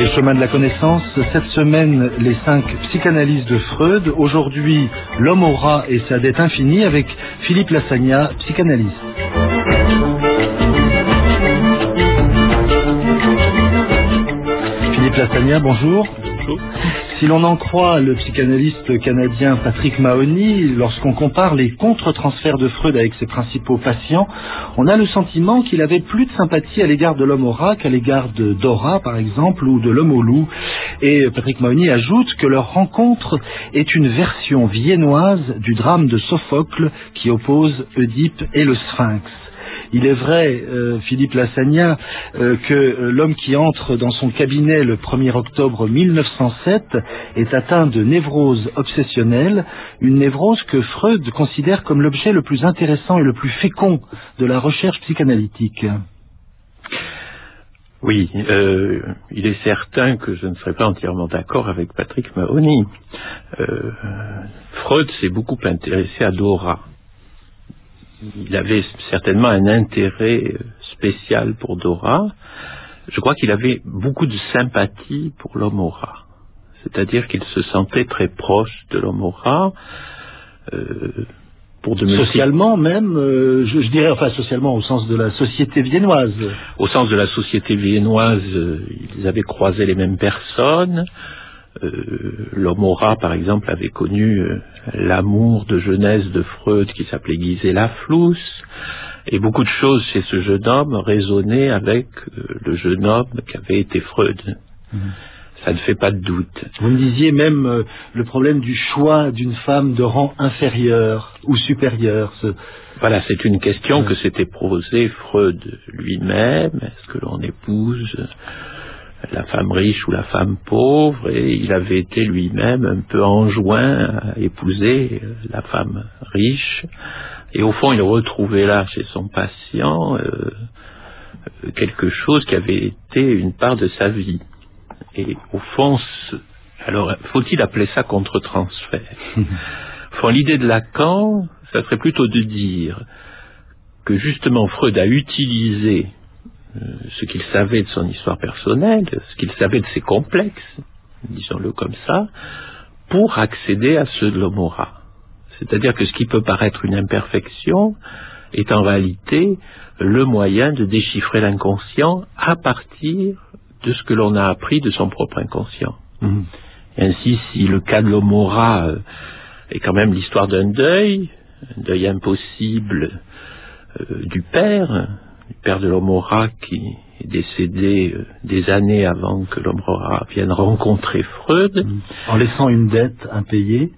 Les chemins de la connaissance, cette semaine, les 5 psychanalyses de Freud. Aujourd'hui, l'homme au rat et sa dette infinie avec Philippe Lassagna, psychanalyste. Philippe Lassagna, bonjour. Bonjour. Si l'on en croit le psychanalyste canadien Patrick Mahony, lorsqu'on compare les contre-transferts de Freud avec ses principaux patients, on a le sentiment qu'il avait plus de sympathie à l'égard de l'homme au rat qu'à l'égard de Dora, par exemple, ou de l'homme au loup. Et Patrick Mahony ajoute que leur rencontre est une version viennoise du drame de Sophocle qui oppose Oedipe et le Sphinx. Il est vrai, Philippe Lassagna, que l'homme qui entre dans son cabinet le 1er octobre 1907 est atteint de névrose obsessionnelle, une névrose que Freud considère comme l'objet le plus intéressant et le plus fécond de la recherche psychanalytique. Oui, il est certain que je ne serai pas entièrement d'accord avec Patrick Mahony. Freud s'est beaucoup intéressé à Dora. Il avait certainement un intérêt spécial pour Dora. Je crois qu'il avait beaucoup de sympathie pour l'homme au rat. C'est-à-dire qu'il se sentait très proche de l'homme au rat. Socialement même, je dirais, enfin socialement au sens de la société viennoise. Au sens de la société viennoise, ils avaient croisé les mêmes personnes. L'homme au rat, par exemple, avait connu l'amour de jeunesse de Freud qui s'appelait Gisela Fluss, et beaucoup de choses chez ce jeune homme résonnaient avec le jeune homme qu'avait été Freud. Ça ne fait pas de doute. Vous me disiez même le problème du choix d'une femme de rang inférieur ou supérieur. Voilà, c'est une question que s'était posée Freud lui-même. Est-ce que l'on épouse la femme riche ou la femme pauvre, et il avait été lui-même un peu enjoint à épouser la femme riche, et au fond il retrouvait là chez son patient quelque chose qui avait été une part de sa vie. Et au fond, alors faut-il appeler ça contre-transfert? Enfin, l'idée de Lacan, ça serait plutôt de dire que justement Freud a utilisé ce qu'il savait de son histoire personnelle, ce qu'il savait de ses complexes, disons-le comme ça, pour accéder à ceux de l'homme au rat. C'est-à-dire que ce qui peut paraître une imperfection est en réalité le moyen de déchiffrer l'inconscient à partir de ce que l'on a appris de son propre inconscient. Et ainsi, si le cas de l'homme au rat est quand même l'histoire d'un deuil impossible du père de l'homme au rat qui est décédé des années avant que l'homme au rat vienne rencontrer Freud. En laissant une dette impayée.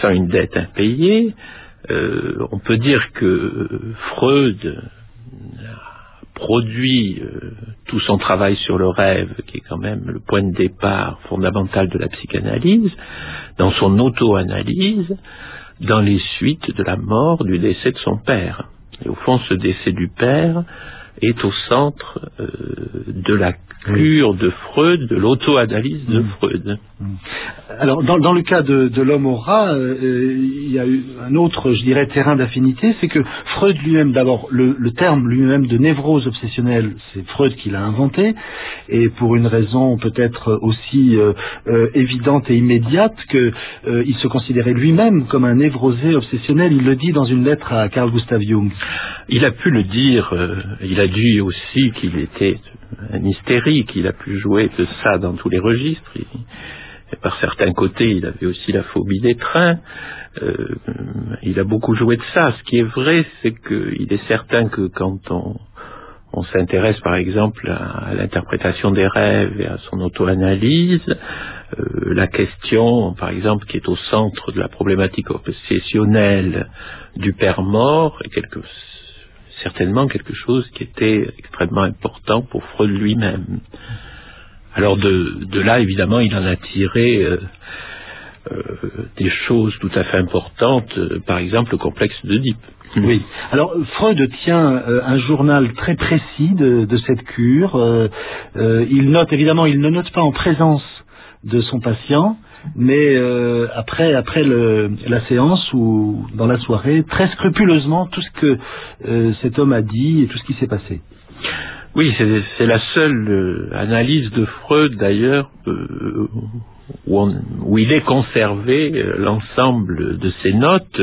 On peut dire que Freud a produit tout son travail sur le rêve, qui est quand même le point de départ fondamental de la psychanalyse, dans son auto-analyse, dans les suites de la mort, du décès de son père. Et au fond, ce décès du père est au centre de la cure de Freud, de l'auto-analyse de Freud. Alors, dans le cas de l'homme au rat, il y a eu un autre, je dirais, terrain d'affinité, c'est que Freud lui-même, d'abord, le terme lui-même de névrose obsessionnelle, c'est Freud qui l'a inventé, et pour une raison peut-être aussi évidente et immédiate, qu'il se considérait lui-même comme un névrosé obsessionnel. Il le dit dans une lettre à Carl Gustav Jung. Il a pu le dire, il a dit aussi qu'il était un hystérique, il a pu jouer de ça dans tous les registres. Et par certains côtés, il avait aussi la phobie des trains. Il a beaucoup joué de ça. Ce qui est vrai, c'est qu'il est certain que quand on s'intéresse par exemple à l'interprétation des rêves et à son auto-analyse, la question, par exemple, qui est au centre de la problématique obsessionnelle du père mort est certainement quelque chose qui était extrêmement important pour Freud lui-même. Alors de là, évidemment, il en a tiré des choses tout à fait importantes, par exemple le complexe d'Oedipe. Oui. Alors Freud tient un journal très précis de cette cure. Il note, évidemment, il ne note pas en présence de son patient, mais après la séance ou dans la soirée, très scrupuleusement tout ce que cet homme a dit et tout ce qui s'est passé. Oui, c'est la seule analyse de Freud d'ailleurs où il est conservé l'ensemble de ses notes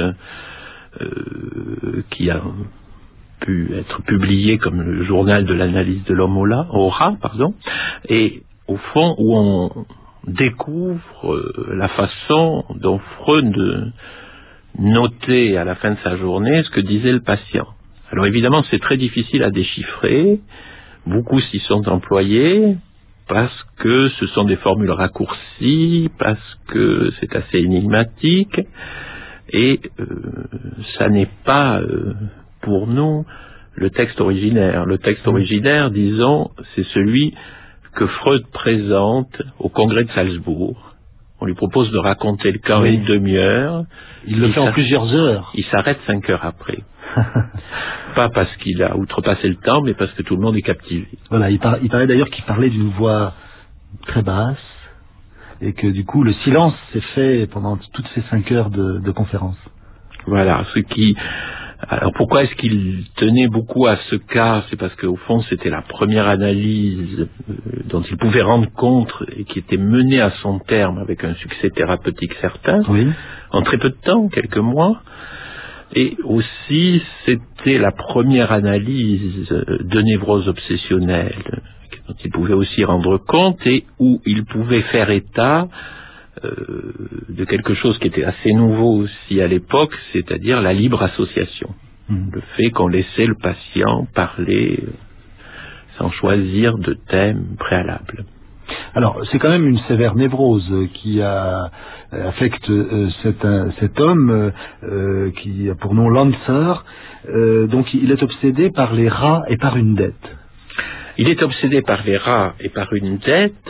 qui a pu être publiées comme le journal de l'analyse de l'homme au rat, et au fond où on découvre la façon dont Freud notait à la fin de sa journée ce que disait le patient. Alors évidemment, c'est très difficile à déchiffrer. Beaucoup s'y sont employés parce que ce sont des formules raccourcies, parce que c'est assez énigmatique, et ça n'est pas pour nous le texte originaire. Le texte originaire, disons, c'est celui que Freud présente au congrès de Salzbourg. On lui propose de raconter le cas en une demi-heure. Il le fait en plusieurs heures. Il s'arrête 5 heures après. Pas parce qu'il a outrepassé le temps, mais parce que tout le monde est captivé. Voilà, il paraît d'ailleurs qu'il parlait d'une voix très basse, et que du coup le silence s'est fait pendant toutes ces 5 heures de conférence. Voilà, alors pourquoi est-ce qu'il tenait beaucoup à ce cas? C'est parce qu'au fond c'était la première analyse dont il pouvait rendre compte et qui était menée à son terme avec un succès thérapeutique certain, en très peu de temps, quelques mois. Et aussi, c'était la première analyse de névrose obsessionnelle dont il pouvait aussi rendre compte et où il pouvait faire état de quelque chose qui était assez nouveau aussi à l'époque, c'est-à-dire la libre association. Le fait qu'on laissait le patient parler sans choisir de thème préalable. Alors, c'est quand même une sévère névrose qui affecte cet homme qui a pour nom Lanzer. Donc, il est obsédé par les rats et par une dette. Il est obsédé par les rats et par une dette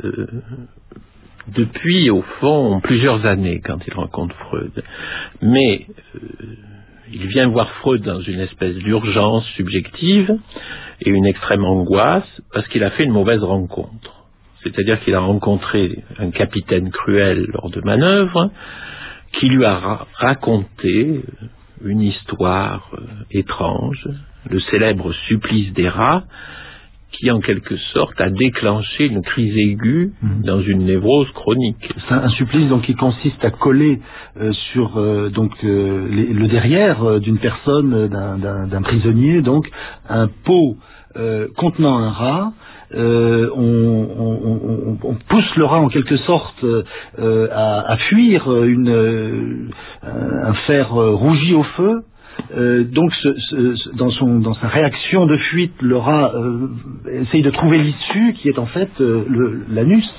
depuis, au fond, plusieurs années quand il rencontre Freud. Mais il vient voir Freud dans une espèce d'urgence subjective et une extrême angoisse parce qu'il a fait une mauvaise rencontre. C'est-à-dire qu'il a rencontré un capitaine cruel lors de manœuvres qui lui a raconté une histoire étrange, le célèbre supplice des rats, qui en quelque sorte a déclenché une crise aiguë dans une névrose chronique. C'est un supplice donc qui consiste à coller sur le derrière d'une personne, d'un prisonnier, donc un pot contenant un rat. On pousse le rat en quelque sorte à fuir un fer rougi au feu. Donc dans sa réaction de fuite, le rat essaye de trouver l'issue qui est en fait l'anus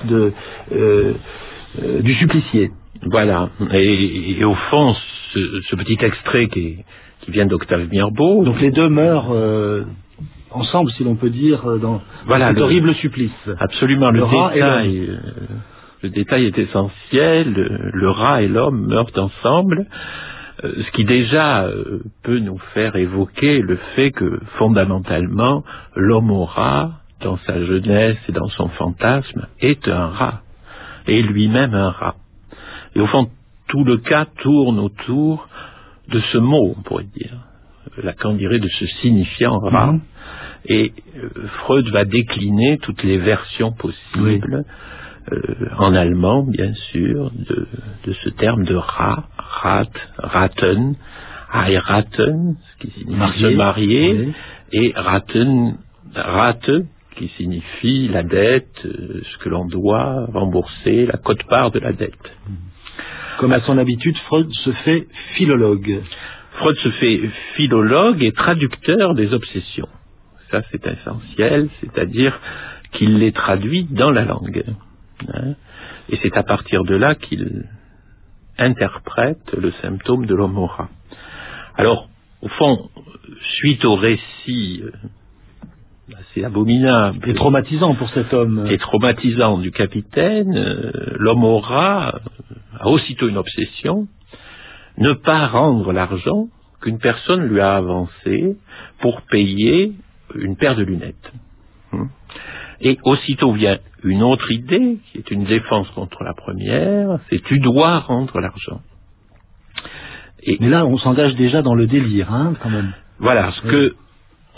du supplicié. Voilà, et au fond ce petit extrait qui vient d'Octave Mirbeau. Donc les deux meurent ensemble, si l'on peut dire, dans cet horrible supplice. Absolument, le détail est essentiel. Le rat et l'homme meurent ensemble, ce qui déjà peut nous faire évoquer le fait que fondamentalement l'homme au rat, dans sa jeunesse et dans son fantasme, est un rat, et lui-même un rat. Et au fond, tout le cas tourne autour de ce mot, on pourrait dire, Lacan dirait de ce signifiant rat. Et Freud va décliner toutes les versions possibles, en allemand bien sûr, de ce terme de rat, raten, heiraten, qui signifie se marier, et raten, rate, qui signifie la dette, ce que l'on doit rembourser, la quote-part de la dette. Comme à son habitude, Freud se fait philologue. Freud se fait philologue et traducteur des obsessions. Ça, c'est essentiel, c'est-à-dire qu'il les traduit dans la langue. Et c'est à partir de là qu'il interprète le symptôme de l'homme au rat. Alors, au fond, suite au récit assez abominable et traumatisant pour cet homme, et traumatisant du capitaine, l'homme au rat a aussitôt une obsession: ne pas rendre l'argent qu'une personne lui a avancé pour payer une paire de lunettes. Et aussitôt vient une autre idée, qui est une défense contre la première, c'est: tu dois rendre l'argent. Mais là, on s'engage déjà dans le délire, quand même. Voilà, ce que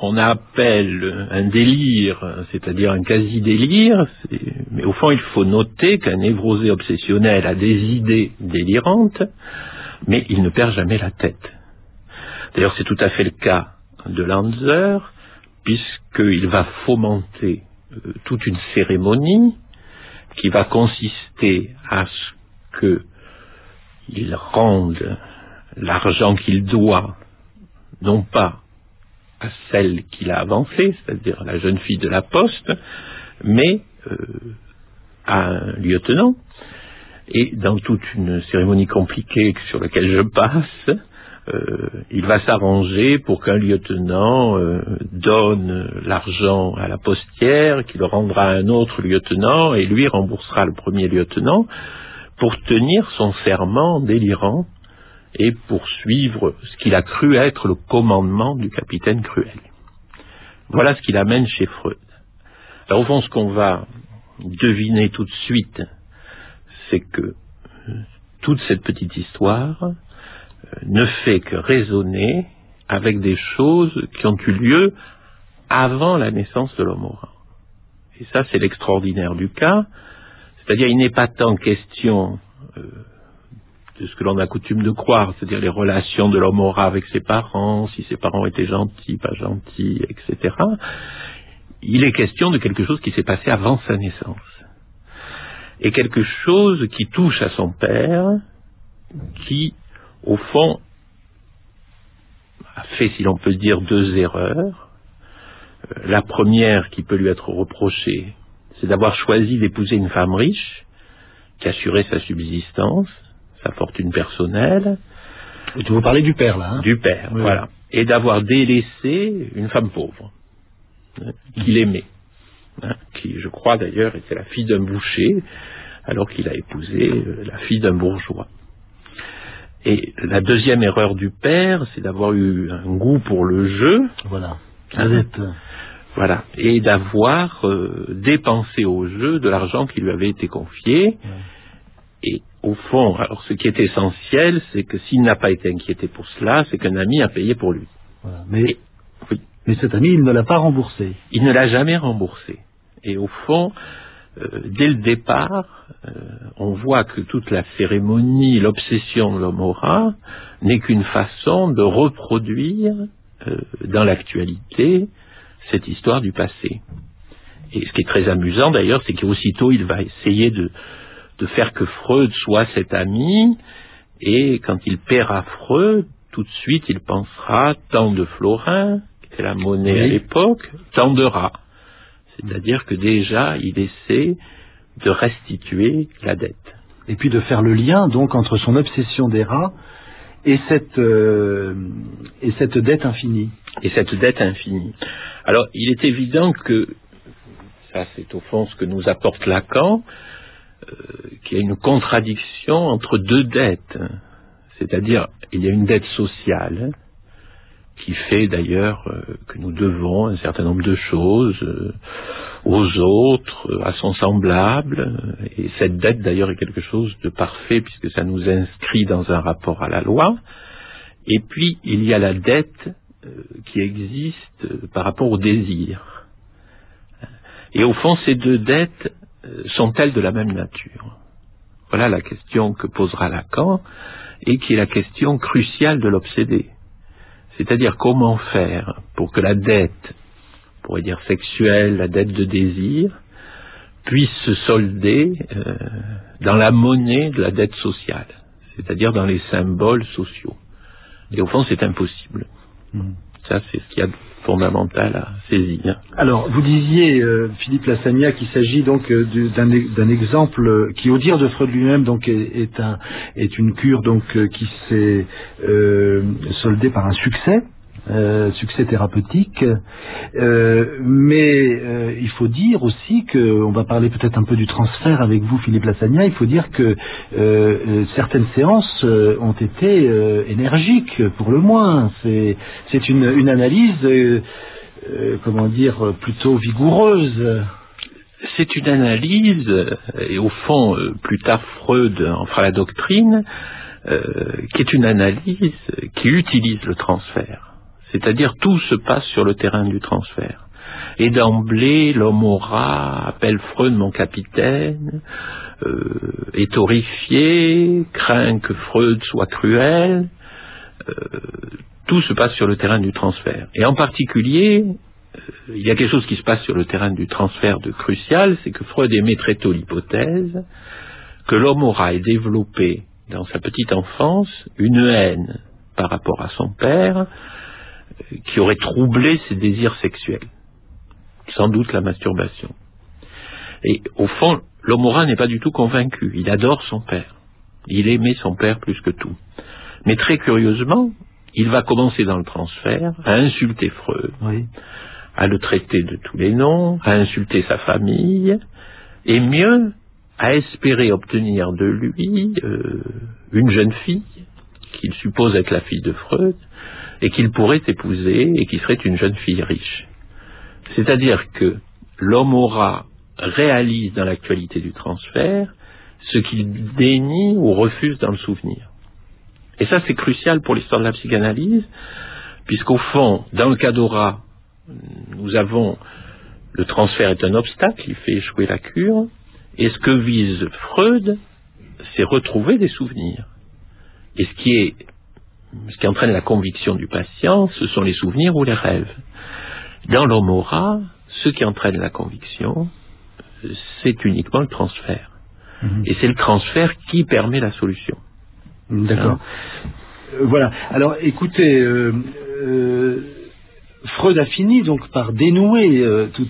on appelle un délire, c'est-à-dire un quasi-délire, mais au fond, il faut noter qu'un névrosé obsessionnel a des idées délirantes, mais il ne perd jamais la tête. D'ailleurs, c'est tout à fait le cas de Lanzer, puisqu'il va fomenter toute une cérémonie qui va consister à ce qu'il rende l'argent qu'il doit, non pas à celle qu'il a avancée, c'est-à-dire la jeune fille de la poste, mais à un lieutenant. Et dans toute une cérémonie compliquée sur laquelle je passe, il va s'arranger pour qu'un lieutenant donne l'argent à la postière, qui le rendra à un autre lieutenant, et lui remboursera le premier lieutenant, pour tenir son serment délirant et poursuivre ce qu'il a cru être le commandement du capitaine Cruel. Voilà ce qu'il amène chez Freud. Alors au fond, ce qu'on va deviner tout de suite, c'est que toute cette petite histoire ne fait que résonner avec des choses qui ont eu lieu avant la naissance de l'homme aura. Et ça, c'est l'extraordinaire du cas. C'est-à-dire, il n'est pas tant question de ce que l'on a coutume de croire, c'est-à-dire les relations de l'homme aura avec ses parents, si ses parents étaient gentils, pas gentils, etc. Il est question de quelque chose qui s'est passé avant sa naissance. Et quelque chose qui touche à son père, qui, au fond, a fait, si l'on peut dire, 2 erreurs. La première qui peut lui être reprochée, c'est d'avoir choisi d'épouser une femme riche, qui assurait sa subsistance, sa fortune personnelle. Et tu veux parler du père, là, hein? Du père, oui. Voilà. Et d'avoir délaissé une femme pauvre, qu'il aimait, qui, je crois d'ailleurs, était la fille d'un boucher, alors qu'il a épousé la fille d'un bourgeois. Et la deuxième erreur du père, c'est d'avoir eu un goût pour le jeu. Voilà. Voilà. Et d'avoir dépensé au jeu de l'argent qui lui avait été confié. Ouais. Et au fond, alors ce qui est essentiel, c'est que s'il n'a pas été inquiété pour cela, c'est qu'un ami a payé pour lui. Voilà. Mais cet ami, il ne l'a pas remboursé. Il ne l'a jamais remboursé. Et au fond, dès le départ, on voit que toute la cérémonie, l'obsession de l'homme aura, n'est qu'une façon de reproduire dans l'actualité cette histoire du passé. Et ce qui est très amusant d'ailleurs, c'est qu'aussitôt il va essayer de faire que Freud soit cet ami, et quand il paiera Freud, tout de suite il pensera tant de florins, qui était la monnaie à l'époque, tant de rats. C'est-à-dire que déjà, il essaie de restituer la dette. Et puis de faire le lien, donc, entre son obsession des rats et cette dette infinie. Et cette dette infinie. Alors, il est évident que, ça c'est au fond ce que nous apporte Lacan, qu'il y a une contradiction entre 2 dettes. C'est-à-dire, il y a une dette sociale, qui fait d'ailleurs que nous devons un certain nombre de choses aux autres, à son semblable, et cette dette d'ailleurs est quelque chose de parfait puisque ça nous inscrit dans un rapport à la loi. Et puis il y a la dette qui existe par rapport au désir. Et au fond, ces 2 dettes sont-elles de la même nature? Voilà la question que posera Lacan, et qui est la question cruciale de l'obsédé. C'est-à-dire comment faire pour que la dette, on pourrait dire sexuelle, la dette de désir, puisse se solder dans la monnaie de la dette sociale, c'est-à-dire dans les symboles sociaux. Et au fond, c'est impossible. Ça, c'est ce qu'il y a de fondamental à saisir. Alors, vous disiez, Philippe Lassagna, qu'il s'agit donc d'un exemple qui, au dire de Freud lui-même, donc est une cure donc qui s'est soldée par un succès thérapeutique, mais il faut dire aussi que, on va parler peut-être un peu du transfert avec vous, Philippe Lassagna, il faut dire que certaines séances ont été énergiques, pour le moins. C'est une analyse, comment dire, plutôt vigoureuse. C'est une analyse, et au fond, plus tard Freud en fera la doctrine, qui est une analyse qui utilise le transfert. C'est-à-dire tout se passe sur le terrain du transfert. Et d'emblée, l'homme aura appelle Freud mon capitaine, est horrifié, craint que Freud soit cruel. Tout se passe sur le terrain du transfert. Et en particulier, il y a quelque chose qui se passe sur le terrain du transfert de crucial, c'est que Freud émet très tôt l'hypothèse que l'homme aura développé dans sa petite enfance une haine par rapport à son père qui aurait troublé ses désirs sexuels. Sans doute la masturbation. Et au fond, l'homme aura n'est pas du tout convaincu. Il adore son père. Il aimait son père plus que tout. Mais très curieusement, il va commencer dans le transfert à insulter Freud, oui, à le traiter de tous les noms, à insulter sa famille, et mieux, à espérer obtenir de lui une jeune fille qu'il suppose être la fille de Freud, et qu'il pourrait épouser, et qui serait une jeune fille riche. C'est-à-dire que l'homme aura réalise dans l'actualité du transfert ce qu'il dénie ou refuse dans le souvenir. Et ça, c'est crucial pour l'histoire de la psychanalyse, puisqu'au fond, dans le cas d'Aura, nous avons le transfert est un obstacle, il fait échouer la cure, et ce que vise Freud, c'est retrouver des souvenirs. Et ce qui entraîne la conviction du patient, ce sont les souvenirs ou les rêves. Dans l'homme Aura, ce qui entraîne la conviction, c'est uniquement le transfert. Et c'est le transfert qui permet la solution. D'accord. Voilà. Alors, écoutez, Freud a fini donc par dénouer tout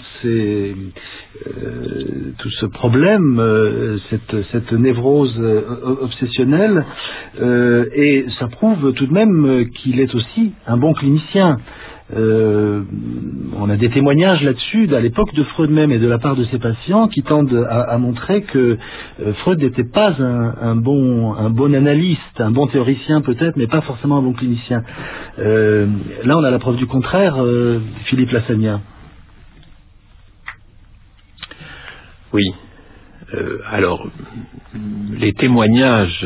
ce problème, cette névrose obsessionnelle, et ça prouve tout de même qu'il est aussi un bon clinicien. On a des témoignages là-dessus à l'époque de Freud même et de la part de ses patients qui tendent à montrer que Freud n'était pas un bon analyste, un bon théoricien peut-être, mais pas forcément un bon clinicien. Là, on a la preuve du contraire, Philippe Lassagna. Oui. Alors, les témoignages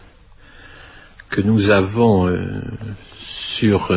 que nous avons sur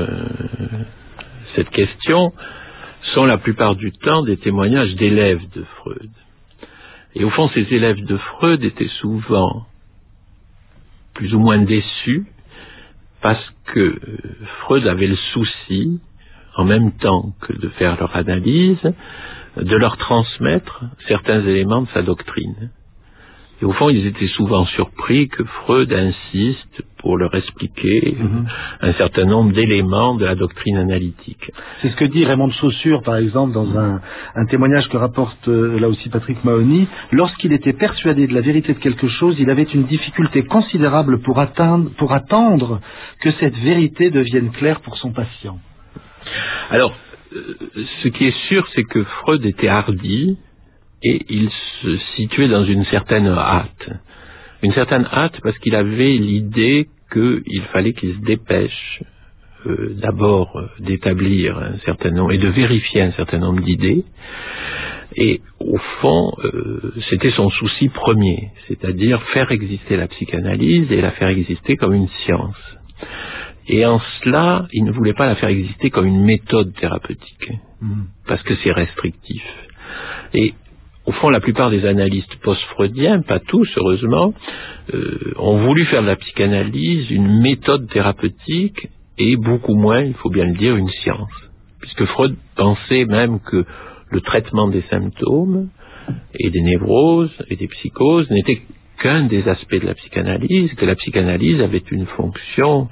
cette question sont la plupart du temps des témoignages d'élèves de Freud. Et au fond, ces élèves de Freud étaient souvent plus ou moins déçus parce que Freud avait le souci, en même temps que de faire leur analyse, de leur transmettre certains éléments de sa doctrine. Et au fond, ils étaient souvent surpris que Freud insiste pour leur expliquer un certain nombre d'éléments de la doctrine analytique. C'est ce que dit Raymond de Saussure, par exemple, dans un témoignage que rapporte là aussi Patrick Mahony. Lorsqu'il était persuadé de la vérité de quelque chose, il avait une difficulté considérable pour attendre que cette vérité devienne claire pour son patient. Alors, ce qui est sûr, c'est que Freud était hardi, et il se situait dans une certaine hâte. Une certaine hâte parce qu'il avait l'idée qu'il fallait qu'il se dépêche d'abord d'établir un certain nombre et de vérifier un certain nombre d'idées. Et au fond, c'était son souci premier, c'est-à-dire faire exister la psychanalyse et la faire exister comme une science. Et en cela, il ne voulait pas la faire exister comme une méthode thérapeutique, parce que c'est restrictif. Et au fond, la plupart des analystes post-freudiens, pas tous heureusement, ont voulu faire de la psychanalyse une méthode thérapeutique et beaucoup moins, il faut bien le dire, une science. Puisque Freud pensait même que le traitement des symptômes et des névroses et des psychoses n'était qu'un des aspects de la psychanalyse, que la psychanalyse avait une fonction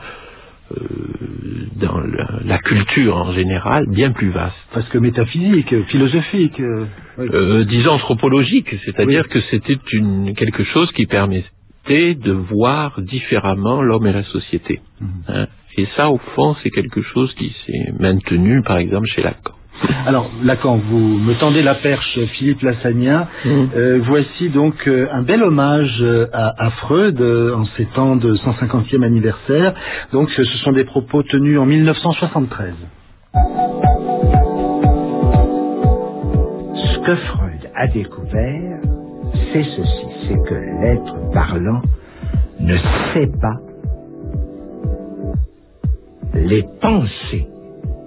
dans la culture en général bien plus vaste. Parce que métaphysique, philosophique. Disons anthropologique, c'est-à-dire que c'était quelque chose qui permettait de voir différemment l'homme et la société. Et ça, au fond, c'est quelque chose qui s'est maintenu, par exemple, chez Lacan. Alors, Lacan, vous me tendez la perche, Philippe Lassagna. Voici donc un bel hommage à Freud en ces temps de 150e anniversaire. Donc, ce sont des propos tenus en 1973. Ce que Freud a découvert, c'est ceci, c'est que l'être parlant ne sait pas les pensées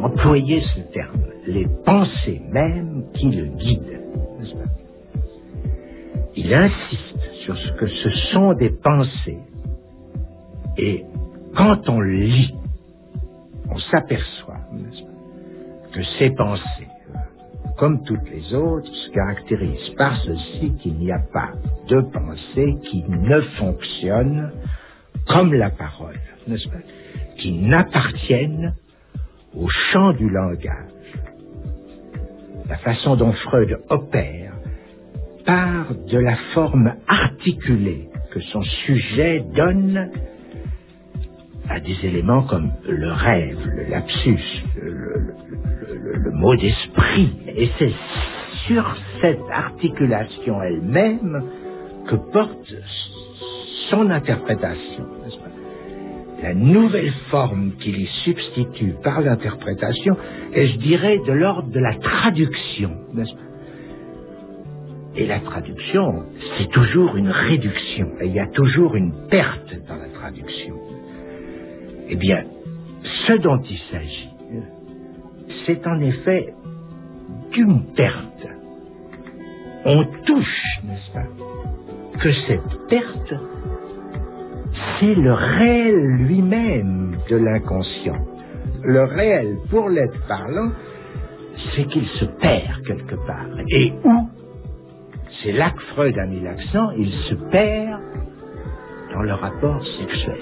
employer ce terme, les pensées mêmes qui le guident, n'est-ce pas? Il insiste sur ce que ce sont des pensées. Et quand on lit, on s'aperçoit, n'est-ce pas, que ces pensées, comme toutes les autres, se caractérisent par ceci qu'il n'y a pas de pensée qui ne fonctionne comme la parole, n'est-ce pas, qui n'appartiennent au champ du langage. La façon dont Freud opère part de la forme articulée que son sujet donne à des éléments comme le rêve, le lapsus, le mot d'esprit. Et c'est sur cette articulation elle-même que porte son interprétation, n'est-ce pas? La nouvelle forme qu'il y substitue par l'interprétation est, je dirais, de l'ordre de la traduction, n'est-ce pas? Et la traduction, c'est toujours une réduction, et il y a toujours une perte dans la traduction. Eh bien, ce dont il s'agit, c'est en effet d'une perte. On touche, n'est-ce pas, que cette perte, c'est le réel lui-même de l'inconscient. Le réel, pour l'être parlant, c'est qu'il se perd quelque part. Et où? C'est là que Freud a mis l'accent, il se perd dans le rapport sexuel.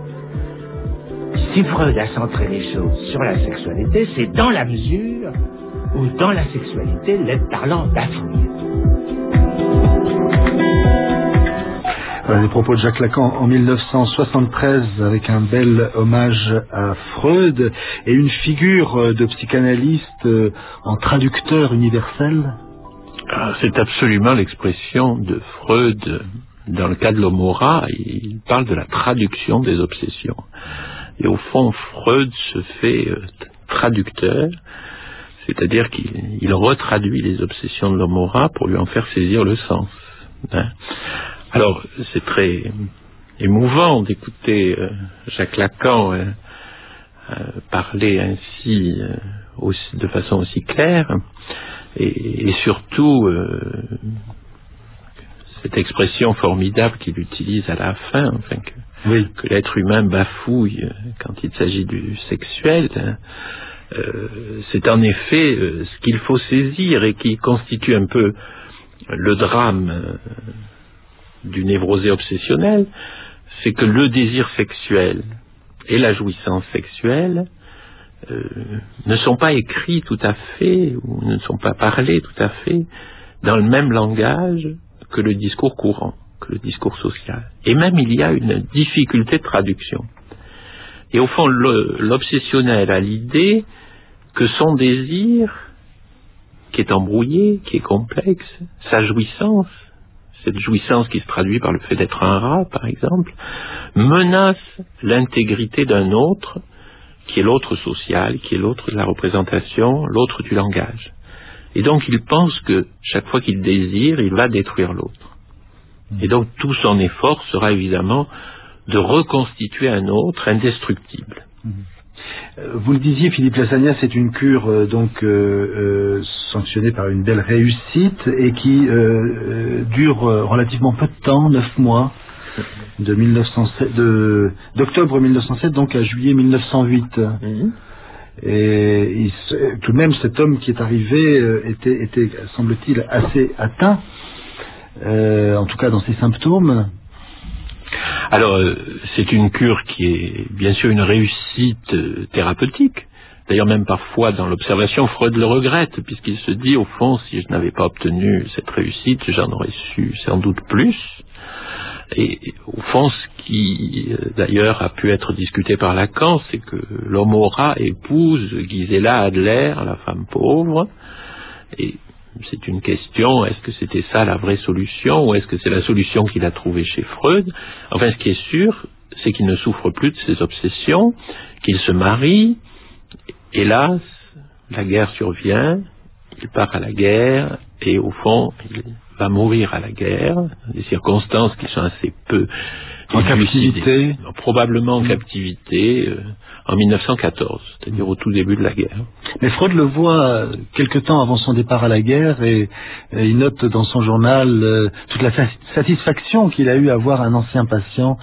Si Freud a centré les choses sur la sexualité, c'est dans la mesure où dans la sexualité, l'être parlant bafouille. Les propos de Jacques Lacan en 1973 avec un bel hommage à Freud et une figure de psychanalyste en traducteur universel. C'est absolument l'expression de Freud dans le cas de l'Omora. Il parle de la traduction des obsessions. Et au fond, Freud se fait traducteur, c'est-à-dire qu'il retraduit les obsessions de l'Omora pour lui en faire saisir le sens. Alors, c'est très émouvant d'écouter Jacques Lacan parler ainsi, de façon aussi claire, et surtout cette expression formidable qu'il utilise à la fin, enfin que l'être humain bafouille quand il s'agit du sexuel. C'est en effet ce qu'il faut saisir et qui constitue un peu le drame du névrosé obsessionnel, c'est que le désir sexuel et la jouissance sexuelle ne sont pas écrits tout à fait, ou ne sont pas parlés tout à fait dans le même langage que le discours courant, que le discours social. Et même il y a une difficulté de traduction. Et au fond, l'obsessionnel a l'idée que son désir, qui est embrouillé, qui est complexe, sa jouissance, cette jouissance qui se traduit par le fait d'être un rat, par exemple, menace l'intégrité d'un autre, qui est l'autre social, qui est l'autre de la représentation, l'autre du langage. Et donc il pense que chaque fois qu'il désire, il va détruire l'autre. Et donc tout son effort sera évidemment de reconstituer un autre indestructible. Vous le disiez, Philippe Lassagnat, c'est une cure sanctionnée par une belle réussite et qui dure relativement peu de temps, 9 mois, d'octobre 1907 donc à juillet 1908. Et tout de même, cet homme qui est arrivé était semble-t-il, assez atteint, en tout cas dans ses symptômes. Alors, c'est une cure qui est bien sûr une réussite thérapeutique. D'ailleurs, même parfois, dans l'observation, Freud le regrette, puisqu'il se dit, au fond, si je n'avais pas obtenu cette réussite, j'en aurais su sans doute plus. Et au fond, ce qui, d'ailleurs, a pu être discuté par Lacan, c'est que l'Omora épouse Gisela Adler, la femme pauvre, et c'est une question, est-ce que c'était ça la vraie solution, ou est-ce que c'est la solution qu'il a trouvée chez Freud? Enfin, ce qui est sûr, c'est qu'il ne souffre plus de ses obsessions, qu'il se marie. Hélas, la guerre survient, il part à la guerre, et au fond, il va mourir à la guerre, des circonstances qui sont assez peu En captivité? Probablement en captivité en 1914, c'est-à-dire au tout début de la guerre. Mais Freud le voit quelque temps avant son départ à la guerre et il note dans son journal toute la satisfaction qu'il a eu à voir un ancien patient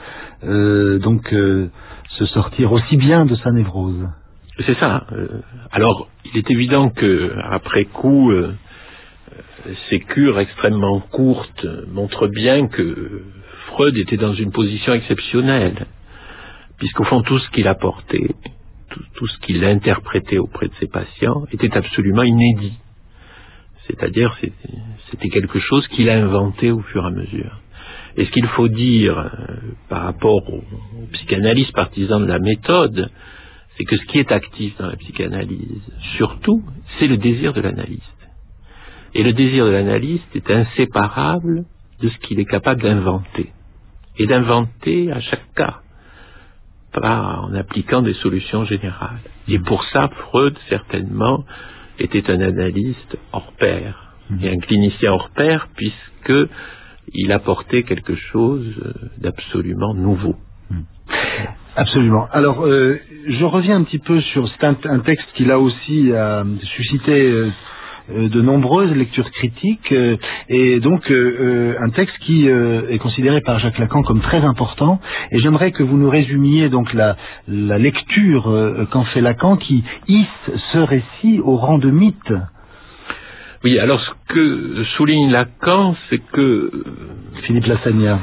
se sortir aussi bien de sa névrose. C'est ça. Alors, il est évident que après coup, ces cures extrêmement courtes montrent bien que Freud était dans une position exceptionnelle, puisqu'au fond tout ce qu'il apportait, tout ce qu'il interprétait auprès de ses patients était absolument inédit. C'est-à-dire c'était quelque chose qu'il a inventé au fur et à mesure. Et ce qu'il faut dire par rapport aux psychanalystes partisans de la méthode, c'est que ce qui est actif dans la psychanalyse, surtout, c'est le désir de l'analyste. Et le désir de l'analyste est inséparable de ce qu'il est capable d'inventer. Et d'inventer à chaque cas, pas en appliquant des solutions générales. Et pour ça, Freud, certainement, était un analyste hors pair, et un clinicien hors pair, puisque il apportait quelque chose d'absolument nouveau. Absolument. Alors, je reviens un petit peu sur un texte qui là aussi a suscité de nombreuses lectures critiques et donc un texte qui est considéré par Jacques Lacan comme très important, et j'aimerais que vous nous résumiez donc la lecture qu'en fait Lacan qui hisse ce récit au rang de mythe. Oui, alors ce que souligne Lacan, c'est que Philippe Lassagna,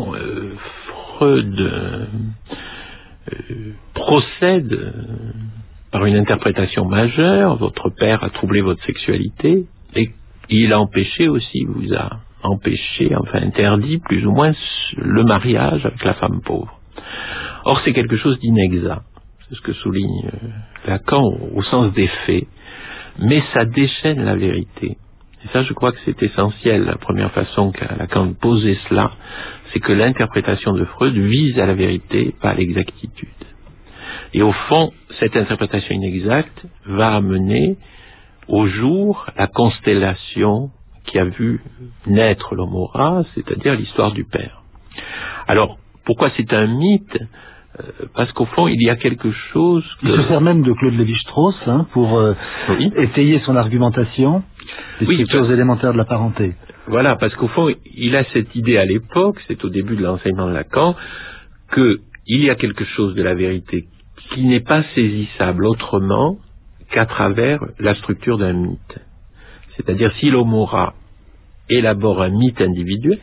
Freud procède par une interprétation majeure. Votre père a troublé votre sexualité, et il a empêché aussi, vous a empêché, enfin interdit plus ou moins le mariage avec la femme pauvre. Or c'est quelque chose d'inexact, c'est ce que souligne Lacan au sens des faits, mais ça déchaîne la vérité. Et ça, je crois que c'est essentiel. La première façon qu'a Lacan de poser cela, c'est que l'interprétation de Freud vise à la vérité, pas à l'exactitude. Et au fond, cette interprétation inexacte va amener au jour la constellation qui a vu naître l'homme au ras, c'est-à-dire l'histoire du père. Alors, pourquoi c'est un mythe ? Parce qu'au fond, il y a quelque chose... Il se sert même de Claude Lévi-Strauss pour étayer son argumentation, des structures élémentaires de la parenté. Voilà, parce qu'au fond, il a cette idée à l'époque, c'est au début de l'enseignement de Lacan, qu'il y a quelque chose de la vérité qui n'est pas saisissable autrement qu'à travers la structure d'un mythe. C'est-à-dire, si l'homme au ras élabore un mythe individuel,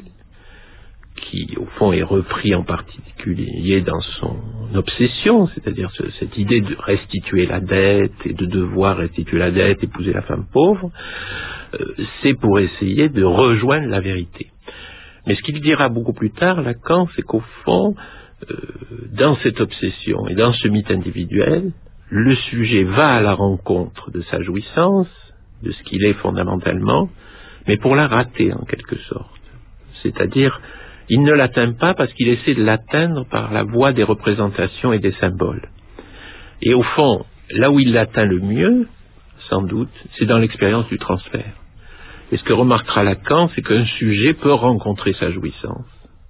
qui au fond est repris en particulier dans son obsession, c'est-à-dire cette idée de restituer la dette et de devoir restituer la dette, épouser la femme pauvre, c'est pour essayer de rejoindre la vérité. Mais ce qu'il dira beaucoup plus tard, Lacan, c'est qu'au fond, dans cette obsession et dans ce mythe individuel, le sujet va à la rencontre de sa jouissance, de ce qu'il est fondamentalement, mais pour la rater en quelque sorte. C'est-à-dire, il ne l'atteint pas parce qu'il essaie de l'atteindre par la voie des représentations et des symboles. Et au fond, là où il l'atteint le mieux, sans doute, c'est dans l'expérience du transfert. Et ce que remarquera Lacan, c'est qu'un sujet peut rencontrer sa jouissance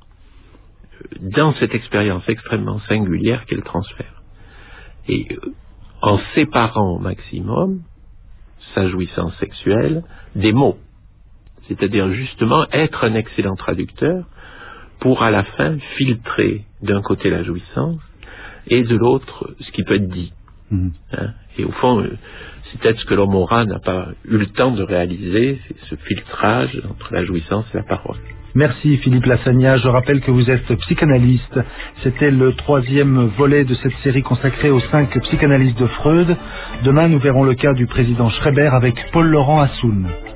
dans cette expérience extrêmement singulière qu'est le transfert. Et en séparant au maximum sa jouissance sexuelle des mots. C'est-à-dire justement être un excellent traducteur pour à la fin filtrer d'un côté la jouissance et de l'autre ce qui peut être dit. Et au fond, c'est peut-être ce que l'homme au ras n'a pas eu le temps de réaliser, c'est ce filtrage entre la jouissance et la parole. Merci Philippe Lassagna. Je rappelle que vous êtes psychanalyste. C'était le 3e volet de cette série consacrée aux 5 psychanalystes de Freud. Demain, nous verrons le cas du président Schreiber avec Paul Laurent Assoun.